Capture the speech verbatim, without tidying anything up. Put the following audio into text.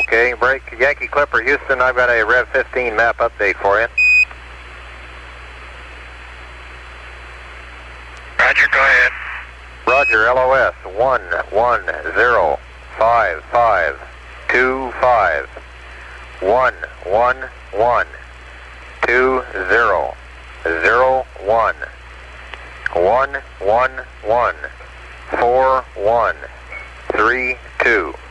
Okay, break. Yankee Clipper, Houston, I've got a Rev fifteen map update for you. Roger, go ahead. Roger, L O S, one one zero five five two five. one one one two zero zero one. one one one four one three two.